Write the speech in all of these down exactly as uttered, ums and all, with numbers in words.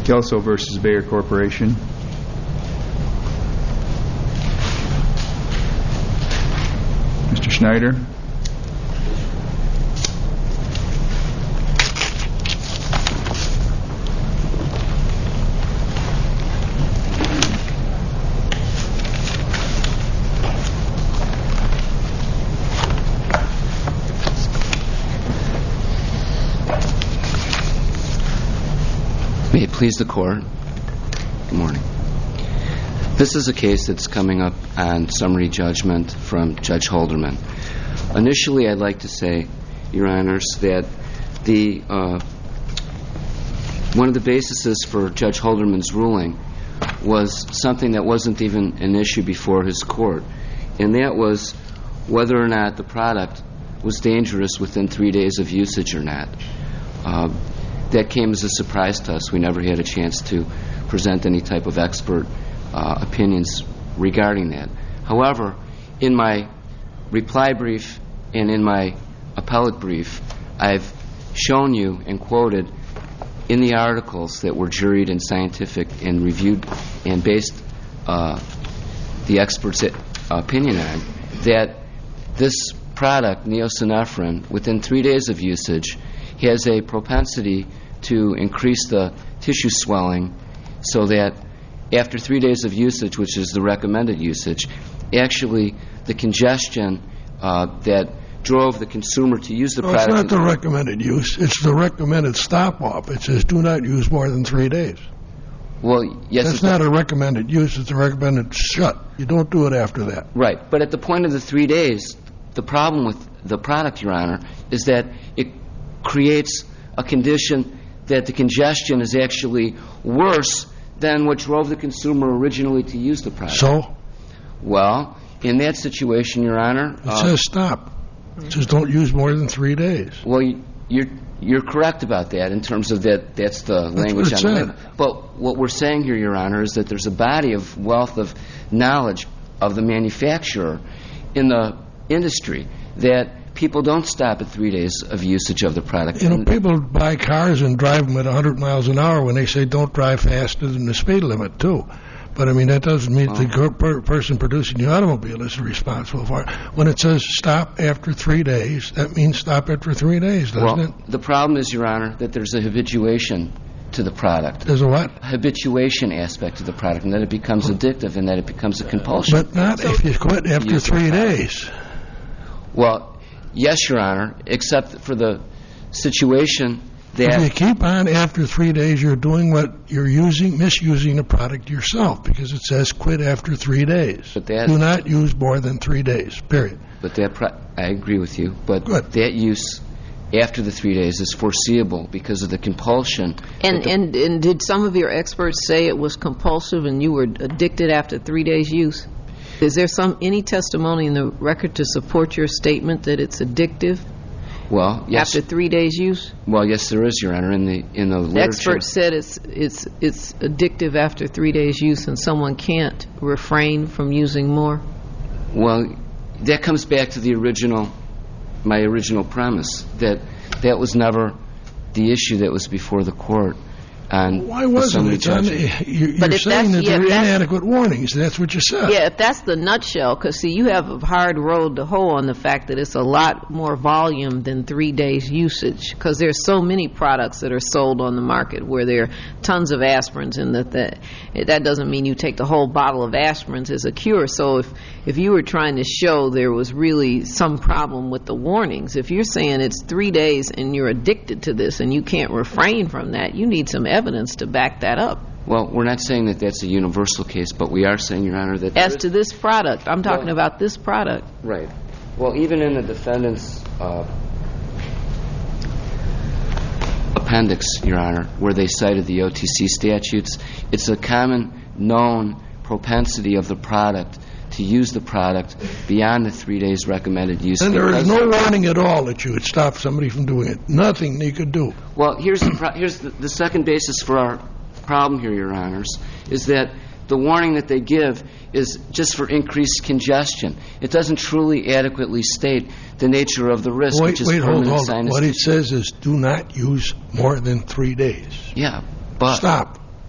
Kelso versus Bayer Corporation. Mister Schneider. May it please the Court. Good morning. This is a case that's coming up on summary judgment from Judge Holderman. Initially, I'd like to say, Your Honors, that the uh, one of the bases for Judge Holderman's ruling was something that wasn't even an issue before his court, and that was whether or not the product was dangerous within three days of usage or not. Uh, That came as a surprise to us. We never had a chance to present any type of expert uh, opinions regarding that. However, in my reply brief and in my appellate brief, I've shown you and quoted in the articles that were juried and scientific and reviewed and based uh, the expert's opinion on that this product, neosynephrine, within three days of usage, has a propensity to increase the tissue swelling so that after three days of usage, which is the recommended usage, actually the congestion uh, that drove the consumer to use the no, product... It's not the recommended use. It's the recommended stop-off. It says do not use more than three days. Well, yes... That's not a recommended use. It's a recommended shut. You don't do it after that. Right. But at the point of the three days, the problem with the product, Your Honor, is that it creates a condition that the congestion is actually worse than what drove the consumer originally to use the product. So? Well, in that situation, Your Honor... It uh, says stop. It says don't use more than three days. Well, you're you're correct about that in terms of that that's the that's language on the label. But what we're saying here, Your Honor, is that there's a body of wealth of knowledge of the manufacturer in the industry that people don't stop at three days of usage of the product. You know, people buy cars and drive them at one hundred miles an hour when they say don't drive faster than the speed limit, too. But, I mean, that doesn't mean oh. the per- person producing the automobile is responsible for it. When it says stop after three days, that means stop after three days, doesn't well, it? The problem is, Your Honor, that there's a habituation to the product. There's a what? Habituation aspect to the product, and that it becomes addictive and that it becomes a compulsion. But not so if you quit after three days. Well, yes, Your Honor, except for the situation that... If you keep on after three days, you're doing what you're using, misusing the product yourself, because it says quit after three days. But that, do not use more than three days, period. But that, pro- I agree with you, but Good. that use after the three days is foreseeable because of the compulsion. And, the, and, and did some of your experts say it was compulsive and you were addicted after three days use? Is there some any testimony in the record to support your statement that it's addictive? Well, yes. After three days use? Well, yes, there is, Your Honor, in the in the literature. The expert said it's it's it's addictive after three days use, and someone can't refrain from using more. Well, that comes back to the original, my original premise that that was never the issue that was before the court. And why wasn't it? On the, you're but you're saying that yeah, there are inadequate warnings. That's what you said. Yeah, if that's the nutshell, because, see, you have a hard road to hoe on the fact that it's a lot more volume than three days usage, because there's so many products that are sold on the market where there are tons of aspirins, and that, that that doesn't mean you take the whole bottle of aspirins as a cure. So if, if you were trying to show there was really some problem with the warnings, if you're saying it's three days and you're addicted to this and you can't refrain from that, you need some evidence to back that up. Well, we're not saying that that's a universal case, but we are saying, Your Honor, that... As to this product. I'm talking well, about this product. Right. Well, even in the defendant's uh, appendix, Your Honor, where they cited the O T C statutes, it's a common known propensity of the product to use the product beyond the three days recommended use. And there is no warning at all that you would stop somebody from doing it. Nothing they could do. Well, here's the pro- here's the, the second basis for our problem here, Your Honors, is that the warning that they give is just for increased congestion. It doesn't truly adequately state the nature of the risk, wait, which is wait, permanent hold, hold. sinus. What it says is do not use more than three days. Yeah, but... Stop.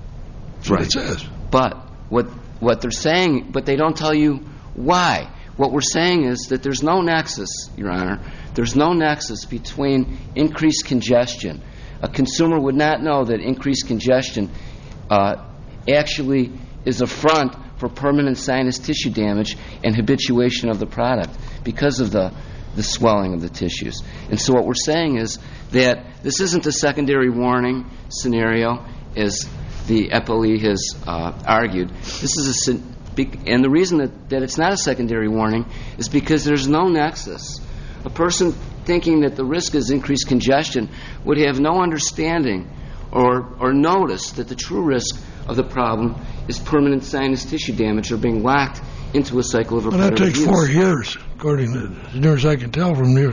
That's what Right. it says. But what what they're saying, but they don't tell you why. What we're saying is that there's no nexus, Your Honor. There's no nexus between increased congestion. A consumer would not know that increased congestion uh, actually is a front for permanent sinus tissue damage and habituation of the product because of the, the swelling of the tissues. And so what we're saying is that this isn't a secondary warning scenario, as the F L E has uh, argued. This is a, and the reason that, that it's not a secondary warning is because there's no nexus. A person thinking that the risk is increased congestion would have no understanding or, or notice that the true risk of the problem is permanent sinus tissue damage or being locked into a cycle of Well, repetitive that takes use. four years, according to, as near as I can tell from your,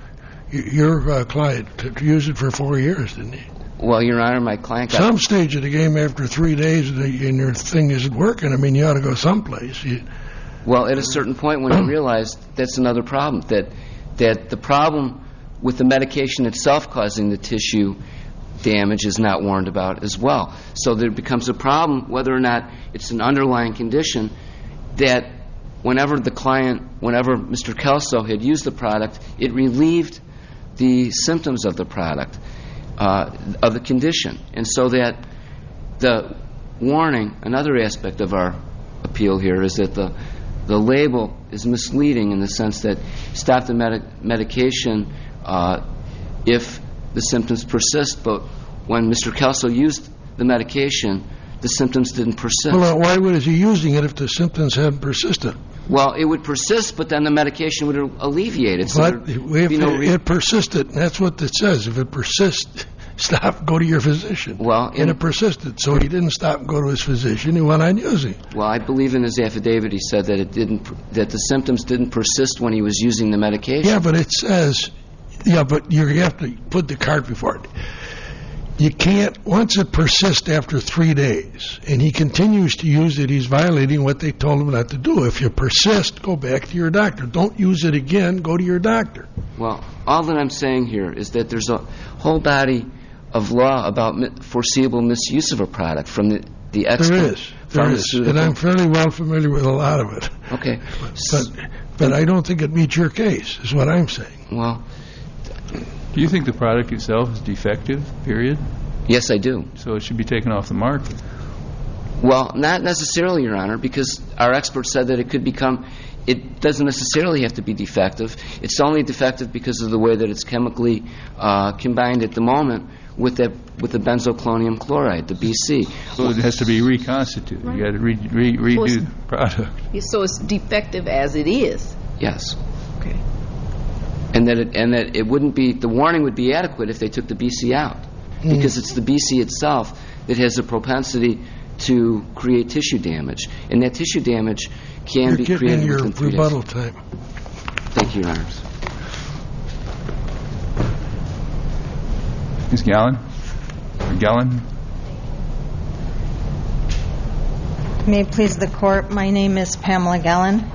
your uh, client, to, to use it for four years, didn't he? Well, Your Honor, my client got... Some stage of the game, after three days and, the, and your thing isn't working, I mean, you ought to go someplace. You, Well, at a certain point when I realized that's another problem, that that the problem with the medication itself causing the tissue damage is not warned about as well. So there becomes a problem whether or not it's an underlying condition that whenever the client, whenever Mister Kelso had used the product, it relieved the symptoms of the product, uh, of the condition. And so that the warning, another aspect of our appeal here is that the The label is misleading in the sense that stop the med- medication uh, if the symptoms persist, but when Mister Kelso used the medication, the symptoms didn't persist. well, why was he using it if the symptoms hadn't persisted? Well, it would persist, but then the medication would alleviate it. So But there'd if be no it, re- it persisted, and that's what it says. If it persists, stop, go to your physician. Well, and in- it persisted, so he didn't stop and go to his physician. He went on using. Well, I believe in his affidavit he said that it didn't, that the symptoms didn't persist when he was using the medication. Yeah, but it says, yeah, but you have to put the cart before it. You can't, once it persists after three days, and he continues to use it, he's violating what they told him not to do. If you persist, go back to your doctor. Don't use it again, go to your doctor. Well, all that I'm saying here is that there's a whole body of law about mi- foreseeable misuse of a product from the, the expert There is, there is, and I'm fairly well familiar with a lot of it. Okay. But, but I don't think it meets your case, is what I'm saying. Well, Do you think the product itself is defective, period? yes, I do. So it should be taken off the market. Well, not necessarily, Your Honor, because our expert said that it could become, it doesn't necessarily have to be defective. It's only defective because of the way that it's chemically uh, combined at the moment with that with the benzoclonium chloride, the B C. So it has to be reconstituted. You got to re- re- redo Well, the product. So it's defective as it is. Yes. Okay. And that it, and that it wouldn't be, the warning would be adequate if they took the B C out. Because it's the B C itself that has a propensity to create tissue damage. And that tissue damage can You're be getting created in your within three rebuttal days. time. Thank you, Your Honors. Miz Gallen? Or Gallen? May it please the Court, my name is Pamela Gallen.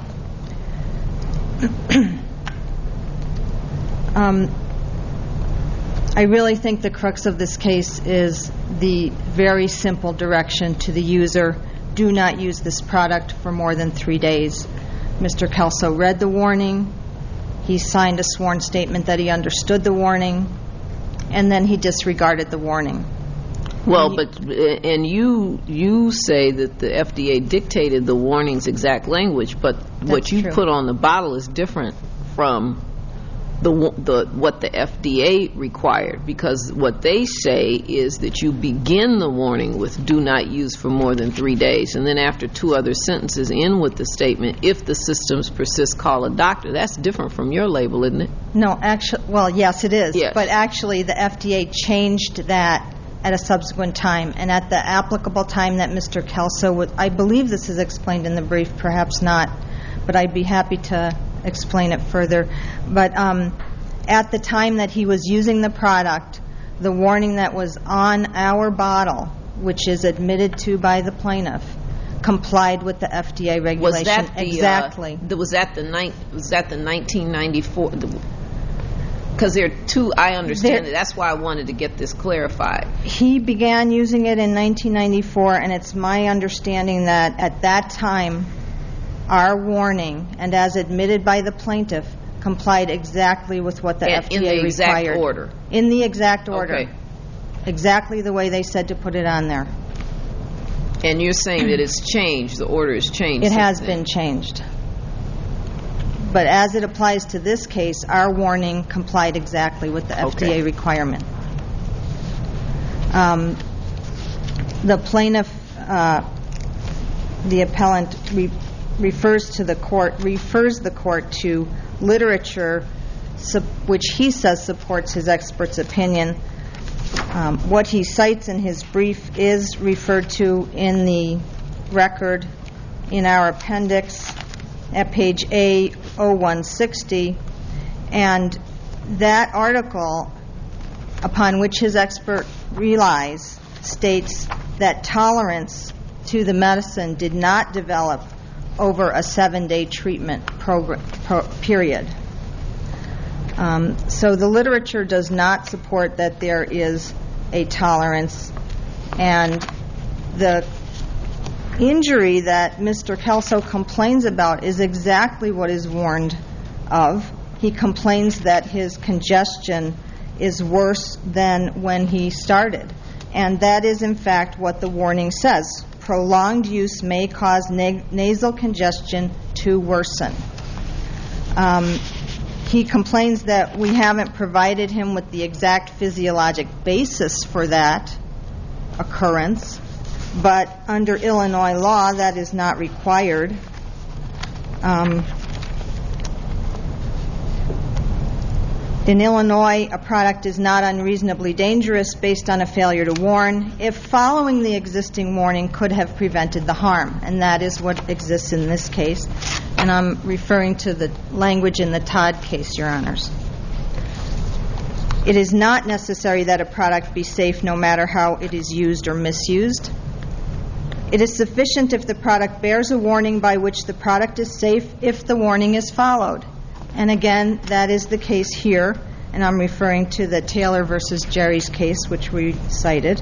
um, I really think the crux of this case is the very simple direction to the user: do not use this product for more than three days. Mister Kelso read the warning, he signed a sworn statement that he understood the warning, and then he disregarded the warning. Well, but and you you say that the F D A dictated the warning's exact language, but what That's you true. put on the bottle is different from the the what the F D A required, because what they say is that you begin the warning with "do not use for more than three days," and then after two other sentences in with the statement, "if the symptoms persist, call a doctor." That's different from your label, isn't it? No, actually, well, yes, it is. Yes. But actually, the F D A changed that at a subsequent time, and at the applicable time that Mister Kelso would, I believe this is explained in the brief, perhaps not, but I'd be happy to explain it further. But um, at the time that he was using the product, the warning that was on our bottle, which is admitted to by the plaintiff, complied with the F D A regulation. Was that the exactly? Uh, the, was that the ni- Was that the nineteen ninety-four? The, Because there are two, I understand There- it. That's why I wanted to get this clarified. He began using it in nineteen ninety-four, and it's my understanding that at that time, our warning, and as admitted by the plaintiff, complied exactly with what the In- F D A in the exact required. order. In the exact order. Okay. Exactly the way they said to put it on there. And you're saying that it's changed, the order has changed It since has then. been changed. But as it applies to this case, our warning complied exactly with the F D A Okay. requirement. Um, the plaintiff, uh, the appellant, re- refers to the court, refers the court to literature sup- which he says supports his expert's opinion. Um, what he cites in his brief is referred to in the record in our appendix at page A oh one sixty, and that article upon which his expert relies states that tolerance to the medicine did not develop over a seven-day treatment program, pro, period. Um, so the literature does not support that there is a tolerance, and the injury that Mister Kelso complains about is exactly what is warned of. He complains that his congestion is worse than when he started, and that is in fact what the warning says. Prolonged use may cause na- nasal congestion to worsen. Um, he complains that we haven't provided him with the exact physiologic basis for that occurrence, but under Illinois law, that is not required. Um, in Illinois, a product is not unreasonably dangerous based on a failure to warn if following the existing warning could have prevented the harm, and that is what exists in this case. And I'm referring to the language in the Todd case, Your Honors. It is not necessary that a product be safe no matter how it is used or misused. It is sufficient if the product bears a warning by which the product is safe if the warning is followed. And again, that is the case here, and I'm referring to the Taylor versus Jerry's case, which we cited.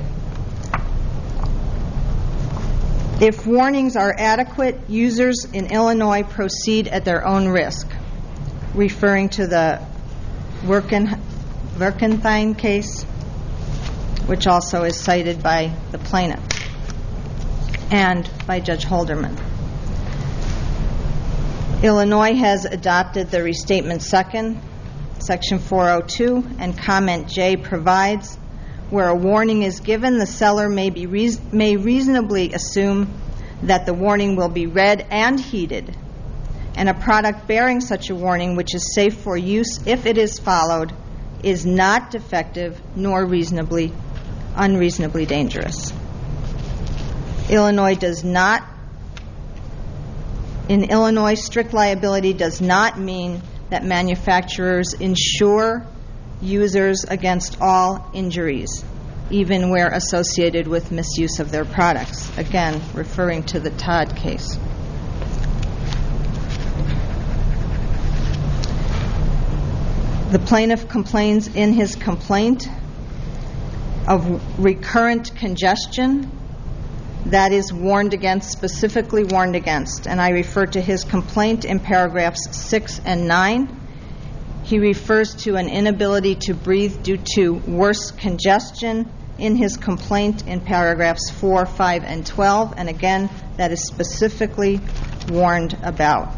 If warnings are adequate, users in Illinois proceed at their own risk, referring to the Werken, Werkentheim case, which also is cited by the plaintiff and by Judge Holderman. Illinois has adopted the Restatement Second, Section four oh two, and Comment J provides, where a warning is given, the seller may be reas- may reasonably assume that the warning will be read and heeded, and a product bearing such a warning, which is safe for use if it is followed, is not defective nor reasonably unreasonably dangerous. Illinois does not, in Illinois, strict liability does not mean that manufacturers insure users against all injuries, even where associated with misuse of their products. Again, referring to the Todd case. The plaintiff complains in his complaint of recurrent congestion that is warned against, specifically warned against, and I refer to his complaint in paragraphs six and nine. He refers to an inability to breathe due to worse congestion in his complaint in paragraphs four, five, and twelve, and again, that is specifically warned about.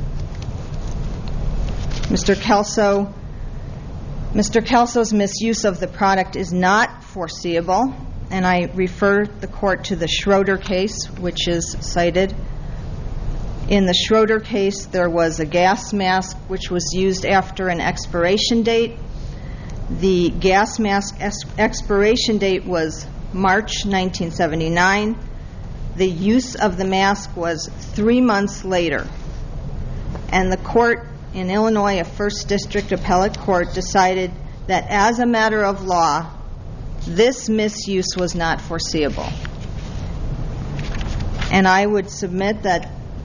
Mister Kelso, Mister Kelso's misuse of the product is not foreseeable, and I refer the court to the Schroeder case, which is cited. In the Schroeder case, there was a gas mask which was used after an expiration date. The gas mask ex- expiration date was March nineteen seventy-nine. The use of the mask was three months later. And the court in Illinois, a First District Appellate Court, decided that as a matter of law, this misuse was not foreseeable. And I would submit that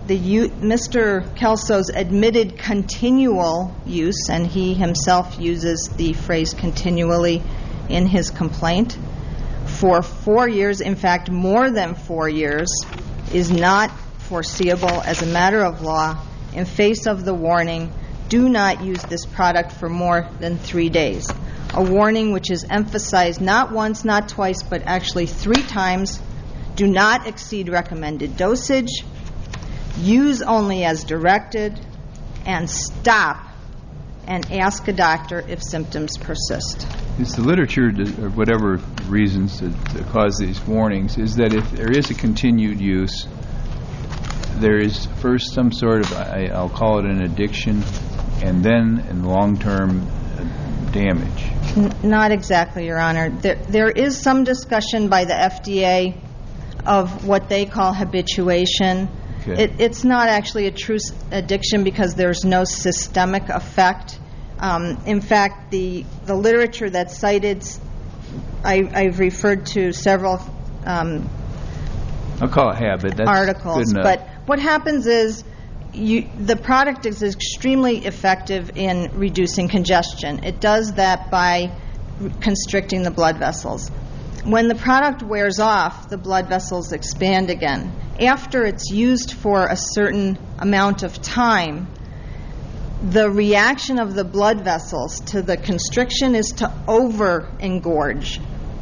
the u- Mister Kelso's admitted continual use, and he himself uses the phrase continually in his complaint, for four years, in fact, more than four years, is not foreseeable as a matter of law in face of the warning, do not use this product for more than three days. A warning which is emphasized not once, not twice, but actually three times. Do not exceed recommended dosage, use only as directed, and stop and ask a doctor if symptoms persist. Is the literature, or whatever reasons that, that cause these warnings, is that if there is a continued use, there is first some sort of, I, I'll call it an addiction, and then in long-term uh, damage? N- not exactly, Your Honor. There, there is some discussion by the F D A of what they call habituation. Okay. It, it's not actually a true s- addiction because there's no systemic effect. Um, in fact, the the literature that's cited, I, I've referred to several um, I'll call it habit. That's articles. good enough. But what happens is you, the product is extremely effective in reducing congestion. It does that by constricting the blood vessels. When the product wears off, the blood vessels expand again. After it's used for a certain amount of time, the reaction of the blood vessels to the constriction is to over-engorge.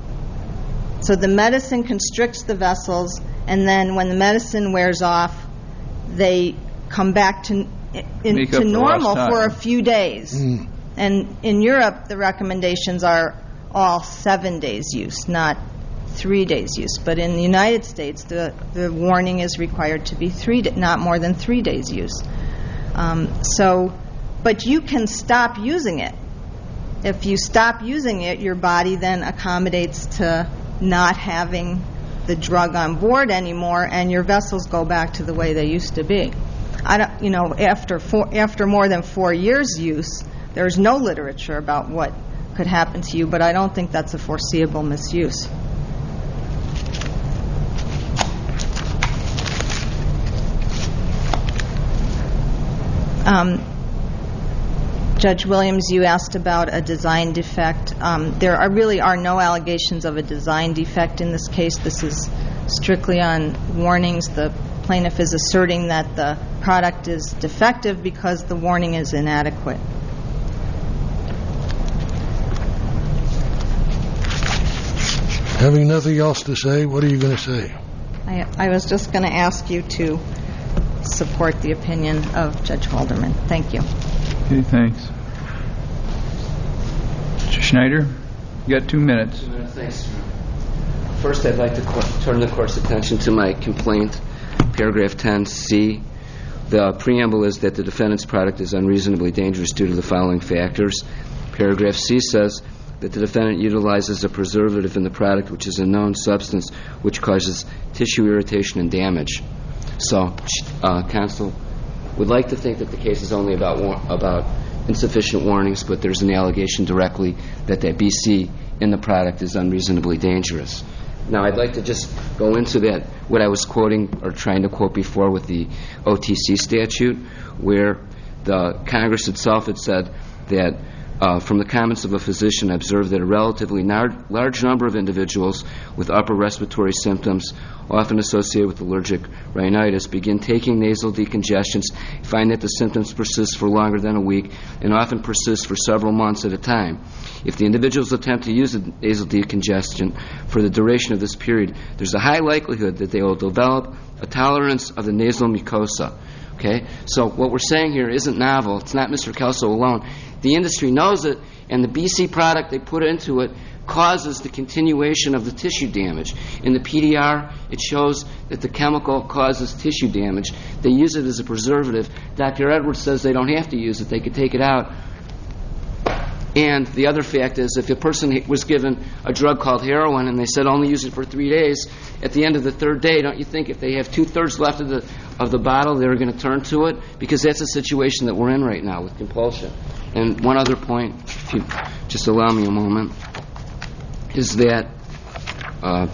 So the medicine constricts the vessels, and then when the medicine wears off, they come back to, in, Make up to for normal lost for a time. few days. Mm. And in Europe, the recommendations are all seven days use, not three days use. But in the United States, the, the warning is required to be three, not more than three days use. Um, so, but you can stop using it. If you stop using it, your body then accommodates to not having the drug on board anymore, and your vessels go back to the way they used to be. I don't, you know, after four, after more than four years use, there's no literature about what could happen to you, but I don't think that's a foreseeable misuse. Um, Judge Williams, you asked about a design defect. Um, there are really are no allegations of a design defect in this case. This is strictly on warnings. The plaintiff is asserting that the product is defective because the warning is inadequate. Having nothing else to say, what are you going to say? I, I was just going to ask you to support the opinion of Judge Halderman. Thank you. Okay, thanks. Mister Schneider, you got two minutes. Two minutes, thanks. First, I'd like to co- turn the Court's attention to my complaint, paragraph ten C. The preamble is that the defendant's product is unreasonably dangerous due to the following factors. Paragraph C says that the defendant utilizes a preservative in the product which is a known substance which causes tissue irritation and damage. So, uh, counsel would like to think that the case is only about war- about insufficient warnings, but there's an allegation directly that that B C in the product is unreasonably dangerous. Now, I'd like to just go into that, what I was quoting or trying to quote before with the O T C statute, where the Congress itself had said that Uh, from the comments of a physician, observed that a relatively nar- large number of individuals with upper respiratory symptoms, often associated with allergic rhinitis, begin taking nasal decongestants, find that the symptoms persist for longer than a week, and often persist for several months at a time. If the individuals attempt to use a nasal decongestant for the duration of this period, there's a high likelihood that they will develop a tolerance of the nasal mucosa. Okay? So what we're saying here isn't novel. It's not Mister Kelso alone. The industry knows it, and the B C product they put into it causes the continuation of the tissue damage. In the P D R, it shows that the chemical causes tissue damage. They use it as a preservative. Doctor Edwards says they don't have to use it. They could take it out. And the other fact is, if a person was given a drug called heroin and they said only use it for three days, at the end of the third day, don't you think if they have two-thirds left of the of the bottle, they're going to turn to it? Because that's the situation that we're in right now with compulsion. And one other point, if you just allow me a moment, is that uh,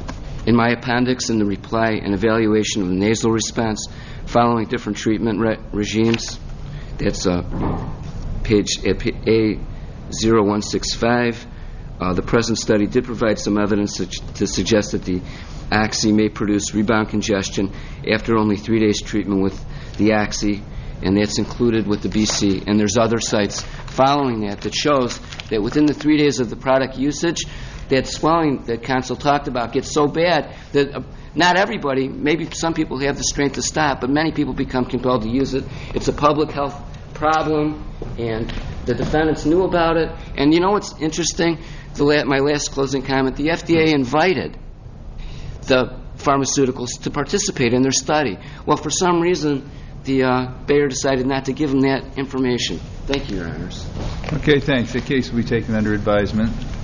In my appendix, in the reply, an evaluation of the nasal response following different treatment re- regimes. That's uh, page A zero one six five. Uh, the present study did provide some evidence to, to suggest that the Oxy may produce rebound congestion after only three days treatment with the Oxy, and that's included with the B C. And there's other sites following that that shows that within the three days of the product usage, that swelling that Consul talked about gets so bad that uh, not everybody, maybe some people have the strength to stop, but many people become compelled to use it. It's a public health problem, and the defendants knew about it. And you know what's interesting? The la- my last closing comment, the F D A invited the pharmaceuticals to participate in their study. Well, for some reason, the uh, Bayer decided not to give them that information. Thank you, Your Honors. Okay, thanks. The case will be taken under advisement.